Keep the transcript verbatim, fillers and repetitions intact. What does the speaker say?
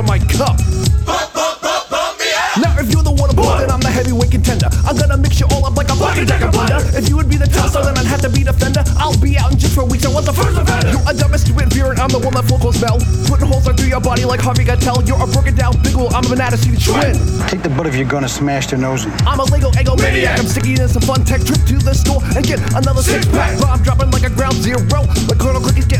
my cup. Now if you're the water boy, then I'm the heavyweight contender. I'm gonna mix you all up like a bucket decker blender. If you would be the tosser, then I'd have to be defender. I'll be out in just for weeks, I was the first offender. You're a dumb stupid beer and I'm the one that vocals smell. Putting holes right through your body like Harvey Keitel. You're a broken down big wheel, I'm a banana seed twin. Take the butt if you're gonna smash their nose in. I'm a Lego Eggo maniac. I'm sticking in some fun tech trip to the store and get another six pack. But I'm dropping like a ground zero. Like Colonel Click is getting